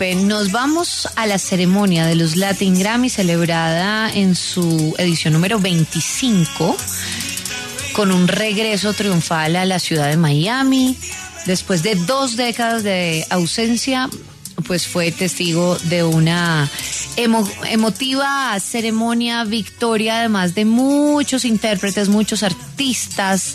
Guadalupe, nos vamos a la ceremonia de los Latin Grammy celebrada en su edición número 25 con un regreso triunfal a la ciudad de Miami. Después de 2 décadas de ausencia, pues fue testigo de una emotiva ceremonia, victoria, además de muchos intérpretes, muchos artistas.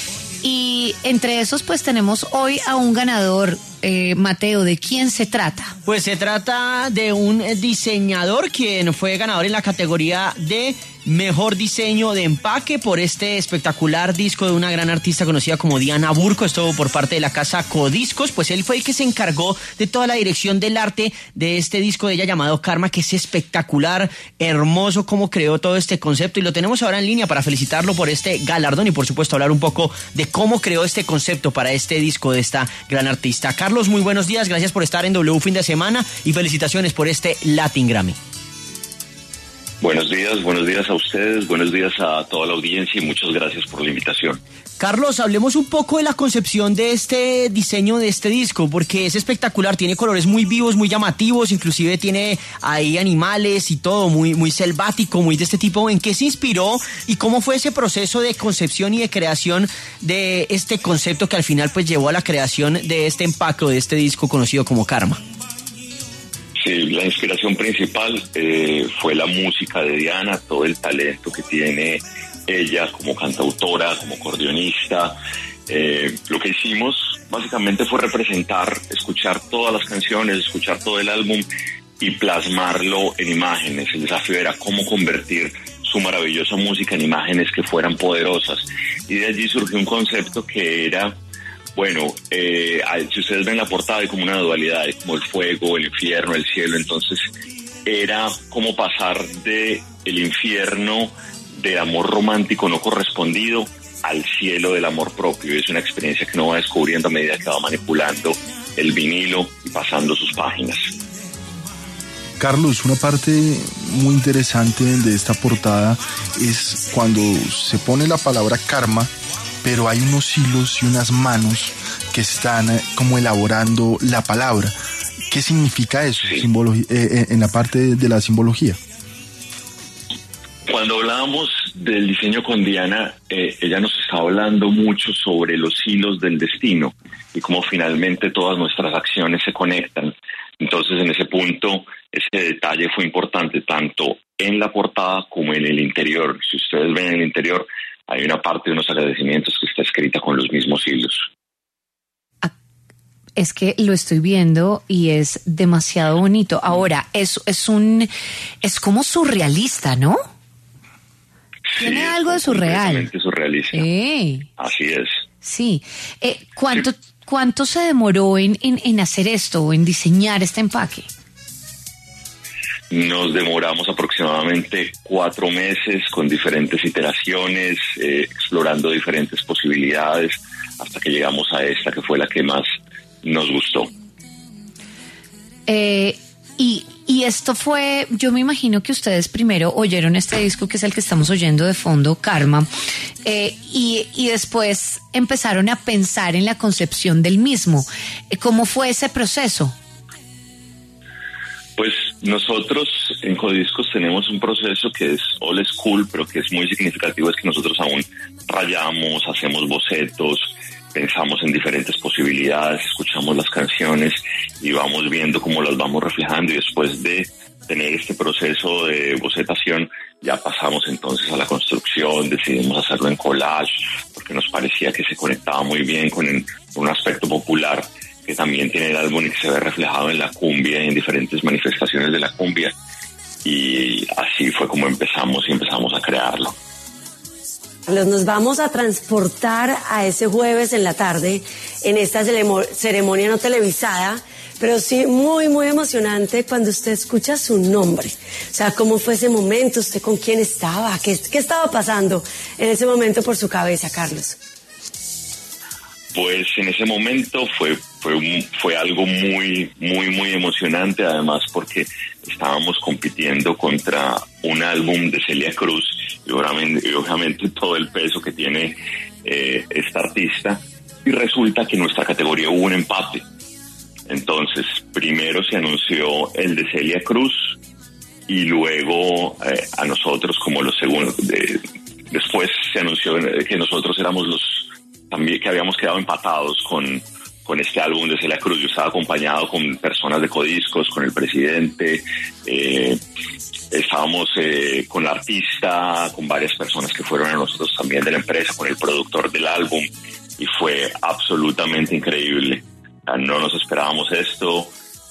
Y entre esos pues tenemos hoy a un ganador. Mateo, ¿de quién se trata? Pues se trata de un diseñador quien fue ganador en la categoría de Mejor Diseño de Empaque por este espectacular disco de una gran artista conocida como Diana Burco. Esto por parte de la casa Codiscos. Pues él fue el que se encargó de toda la dirección del arte de este disco de ella llamado Karma, que es espectacular, hermoso cómo creó todo este concepto, y lo tenemos ahora en línea para felicitarlo por este galardón y por supuesto hablar un poco de cómo creó este concepto para este disco de esta gran artista. Carlos, muy buenos días, gracias por estar en W Fin de Semana y felicitaciones por este Latin Grammy. Buenos días a ustedes, buenos días a toda la audiencia y muchas gracias por la invitación. Carlos, hablemos un poco de la concepción de este diseño de este disco, porque es espectacular, tiene colores muy vivos, muy llamativos, inclusive tiene ahí animales y todo, muy selvático, muy de este tipo. ¿En qué se inspiró y cómo fue ese proceso de concepción y de creación de este concepto que al final pues llevó a la creación de este empaque de este disco conocido como Karma? Sí, la inspiración principal fue la música de Diana, todo el talento que tiene ella como cantautora, como acordeonista. Lo que hicimos básicamente fue escuchar todas las canciones, escuchar todo el álbum y plasmarlo en imágenes. El desafío era cómo convertir su maravillosa música en imágenes que fueran poderosas. Y de allí surgió un concepto que era... Bueno, si ustedes ven la portada hay como una dualidad, hay como el fuego, el infierno, el cielo. Entonces era como pasar de el infierno de amor romántico no correspondido al cielo del amor propio. Es una experiencia que uno va descubriendo a medida que va manipulando el vinilo y pasando sus páginas. Carlos, una parte muy interesante de esta portada es cuando se pone la palabra karma, pero hay unos hilos y unas manos que están como elaborando la palabra. ¿Qué significa eso sí. En la parte de la simbología? Cuando hablábamos del diseño con Diana, ella nos estaba hablando mucho sobre los hilos del destino y cómo finalmente todas nuestras acciones se conectan. Entonces, en ese punto, ese detalle fue importante tanto en la portada como en el interior. Si ustedes ven en el interior, hay una parte de unos agradecimientos que está escrita con los mismos hilos. Es que lo estoy viendo y es demasiado bonito. Ahora, es como surrealista, ¿no? Sí, tiene algo de surreal. Completamente surrealista. Así es. Sí. ¿Cuánto se demoró en hacer esto, en diseñar este empaque? Nos demoramos aproximadamente 4 meses con diferentes iteraciones, explorando diferentes posibilidades, hasta que llegamos a esta que fue la que más nos gustó. Y esto fue, yo me imagino que ustedes primero oyeron este disco que es el que estamos oyendo de fondo, Karma, y después empezaron a pensar en la concepción del mismo. ¿Cómo fue ese proceso? Pues nosotros en Codiscos tenemos un proceso que es old school, pero que es muy significativo, es que nosotros aún rayamos, hacemos bocetos, pensamos en diferentes posibilidades, escuchamos las canciones y vamos viendo cómo las vamos reflejando, y después de tener este proceso de bocetación ya pasamos entonces a la construcción, decidimos hacerlo en collage porque nos parecía que se conectaba muy bien con un aspecto popular que también tiene el álbum y que se ve reflejado en la cumbia y en diferentes manifestaciones de la cumbia, y así fue como empezamos a crearlo. Nos vamos a transportar a ese jueves en la tarde en esta ceremonia no televisada, pero sí muy, muy emocionante cuando usted escucha su nombre. O sea, ¿cómo fue ese momento? ¿Usted con quién estaba? ¿Qué estaba pasando en ese momento por su cabeza, Carlos? Pues en ese momento fue algo muy, muy, muy emocionante, además porque estábamos compitiendo contra un álbum de Celia Cruz y obviamente todo el peso que tiene esta artista, y resulta que en nuestra categoría hubo un empate. Entonces, primero se anunció el de Celia Cruz y luego a nosotros como los segundos. Después se anunció que nosotros éramos los también que habíamos quedado empatados con este álbum de Celia Cruz. Yo estaba acompañado con personas de Codiscos, con el presidente, estábamos con la artista, con varias personas que fueron a nosotros también de la empresa, con el productor del álbum, y fue absolutamente increíble. No nos esperábamos esto,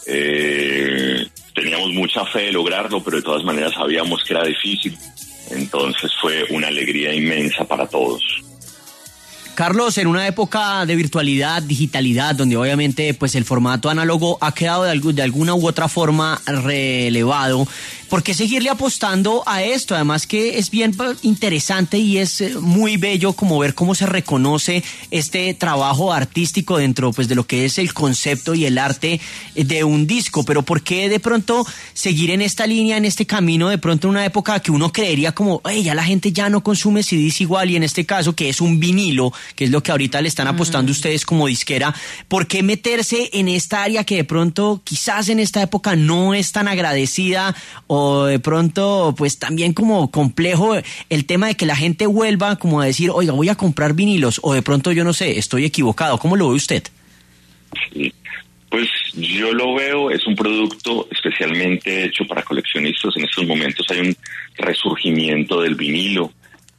teníamos mucha fe de lograrlo, pero de todas maneras sabíamos que era difícil, entonces fue una alegría inmensa para todos. Carlos, en una época de virtualidad, digitalidad, donde obviamente pues el formato análogo ha quedado de alguna u otra forma relevado, ¿por qué seguirle apostando a esto? Además que es bien interesante y es muy bello como ver cómo se reconoce este trabajo artístico dentro pues de lo que es el concepto y el arte de un disco. Pero ¿por qué de pronto seguir en esta línea, en este camino, de pronto en una época que uno creería como, ya la gente ya no consume CDs igual, y en este caso que es un vinilo, que es lo que ahorita le están apostando ustedes como disquera? ¿Por qué meterse en esta área que de pronto quizás en esta época no es tan agradecida, o de pronto pues también como complejo el tema de que la gente vuelva como a decir, oiga, voy a comprar vinilos, o de pronto yo no sé, estoy equivocado? ¿Cómo lo ve usted? Sí. Pues yo lo veo, es un producto especialmente hecho para coleccionistas. En estos momentos hay un resurgimiento del vinilo.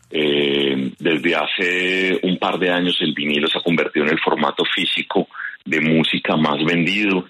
Desde hace un par de años el vinilo se ha convertido en el formato físico de música más vendido,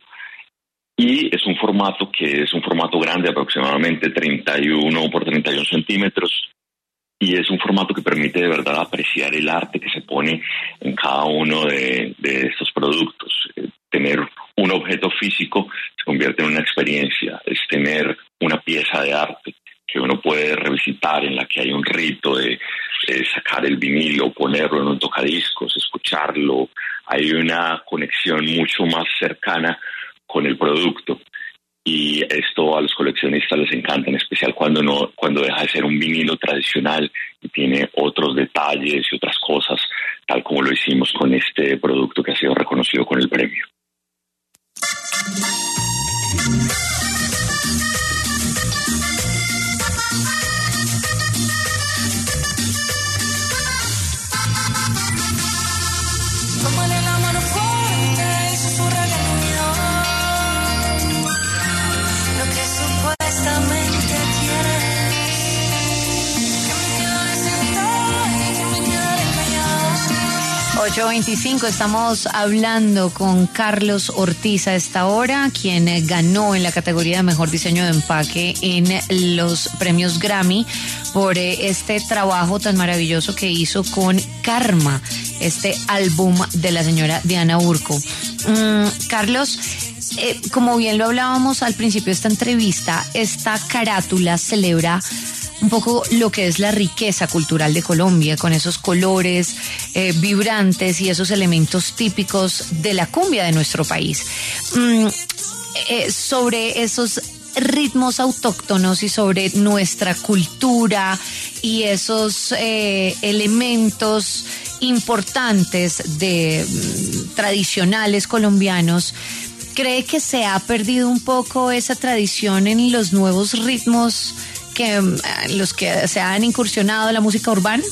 y es un formato que es un formato grande, aproximadamente 31 por 31 centímetros, y es un formato que permite de verdad apreciar el arte que se pone en cada uno de estos productos. Tener un objeto físico se convierte en una experiencia, es tener una pieza de arte que uno puede revisitar, en la que hay un rito de sacar el vinilo, ponerlo en un tocadiscos, escucharlo. Hay una conexión mucho más cercana con el producto, y esto a los coleccionistas les encanta, en especial cuando deja de ser un vinilo tradicional y tiene otros detalles y otras cosas, tal como lo hicimos con este producto que ha sido reconocido con el premio. Tómale la mano fuerte y susurra al oído lo que supuestamente quieres. Que me quedaré sentada y que me quedaré callada. 8:25, estamos hablando con Carlos Ortiz a esta hora, quien ganó en la categoría de Mejor Diseño de Empaque en los premios Grammy por este trabajo tan maravilloso que hizo con Karma, este álbum de la señora Diana Urco. Carlos, como bien lo hablábamos al principio de esta entrevista, esta carátula celebra un poco lo que es la riqueza cultural de Colombia, con esos colores vibrantes y esos elementos típicos de la cumbia de nuestro país. Sobre esos ritmos autóctonos y sobre nuestra cultura y esos elementos importantes tradicionales colombianos, ¿cree que se ha perdido un poco esa tradición en los nuevos ritmos los que se han incursionado en la música urbana?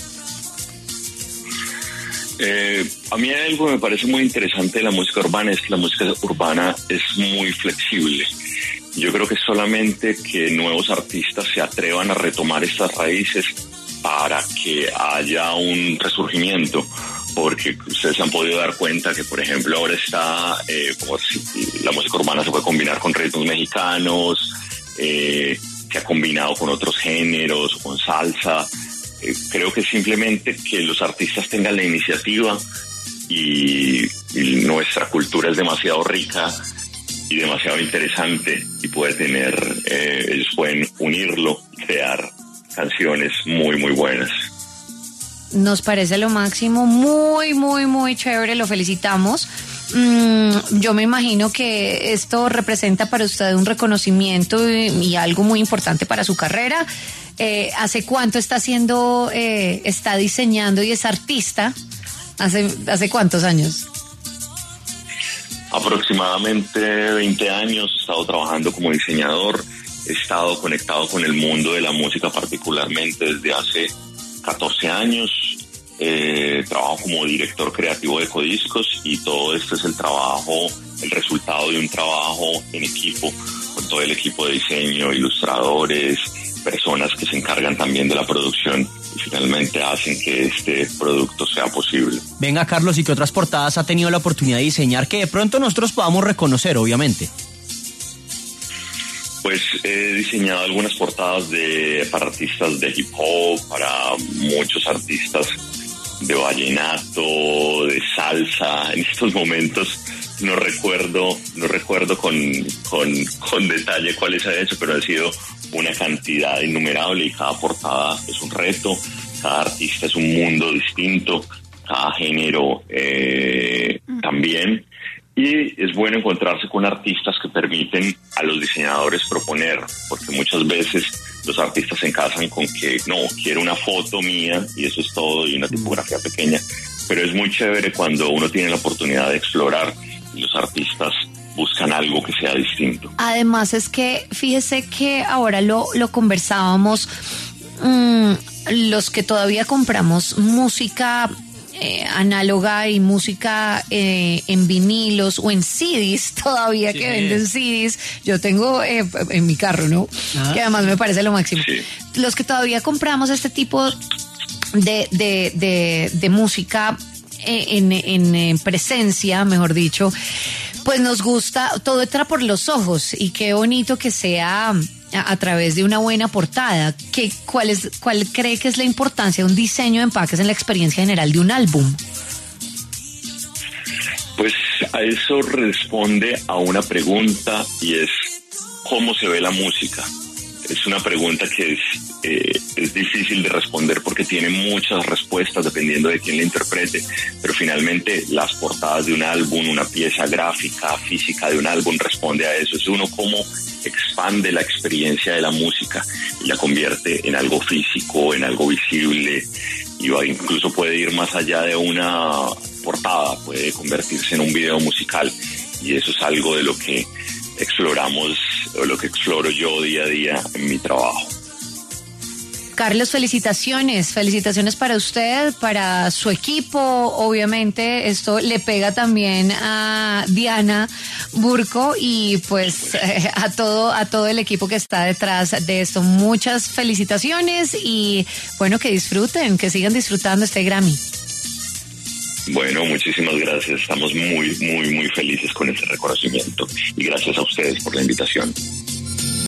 A mí algo que me parece muy interesante de la música urbana es que la música urbana es muy flexible. Yo creo que solamente que nuevos artistas se atrevan a retomar estas raíces para que haya un resurgimiento, porque ustedes se han podido dar cuenta que, por ejemplo, ahora está como si la música urbana se puede combinar con ritmos mexicanos, se ha combinado con otros géneros, con salsa. Creo que simplemente que los artistas tengan la iniciativa, y nuestra cultura es demasiado rica y demasiado interesante, y ellos pueden unirlo, crear canciones muy, muy buenas. Nos parece lo máximo, muy, muy, muy chévere, lo felicitamos. Yo me imagino que esto representa para usted un reconocimiento y algo muy importante para su carrera. ¿Hace cuánto está diseñando y es artista? ¿Hace cuántos años? Aproximadamente 20 años he estado trabajando como diseñador, he estado conectado con el mundo de la música particularmente desde hace 14 años. Trabajo como director creativo de Ecodiscos y todo esto es el resultado de un trabajo en equipo, con todo el equipo de diseño, ilustradores, personas que se encargan también de la producción y finalmente hacen que este producto sea posible. Venga, Carlos, ¿y qué otras portadas ha tenido la oportunidad de diseñar que de pronto nosotros podamos reconocer, obviamente? Pues he diseñado algunas portadas para artistas de hip hop, para muchos artistas de vallenato, de salsa. En estos momentos no recuerdo con detalle cuáles he hecho, pero ha sido una cantidad innumerable y cada portada es un reto, cada artista es un mundo distinto, cada género también. Y es bueno encontrarse con artistas que permiten a los diseñadores proponer, porque muchas veces los artistas se casan con que no, quiero una foto mía y eso es todo y una tipografía pequeña, pero es muy chévere cuando uno tiene la oportunidad de explorar y los artistas buscan algo que sea distinto. Además es que fíjese que ahora lo conversábamos, los que todavía compramos música análoga y música en vinilos o en CDs todavía, sí, que venden CDs. Yo tengo en mi carro, ¿no? Que además me parece lo máximo. Sí. Los que todavía compramos este tipo de música en presencia, mejor dicho, pues nos gusta, todo entra por los ojos y qué bonito que sea a través de una buena portada. ¿Cuál cree que es la importancia de un diseño de empaques en la experiencia general de un álbum? Pues a eso responde a una pregunta y es ¿cómo se ve la música? Es una pregunta que es difícil de responder porque tiene muchas respuestas dependiendo de quién la interprete, pero finalmente las portadas de un álbum, una pieza gráfica, física de un álbum responde a eso. Es uno cómo expande la experiencia de la música y la convierte en algo físico, en algo visible, y incluso puede ir más allá de una portada, puede convertirse en un video musical, y eso es algo de lo que exploramos, o lo que exploro yo día a día en mi trabajo. Carlos, felicitaciones para usted, para su equipo. Obviamente esto le pega también a Diana Burco y pues a todo el equipo que está detrás de esto. Muchas felicitaciones y bueno, que disfruten, que sigan disfrutando este Grammy. Bueno, muchísimas gracias. Estamos muy, muy, muy felices con este reconocimiento y gracias a ustedes por la invitación.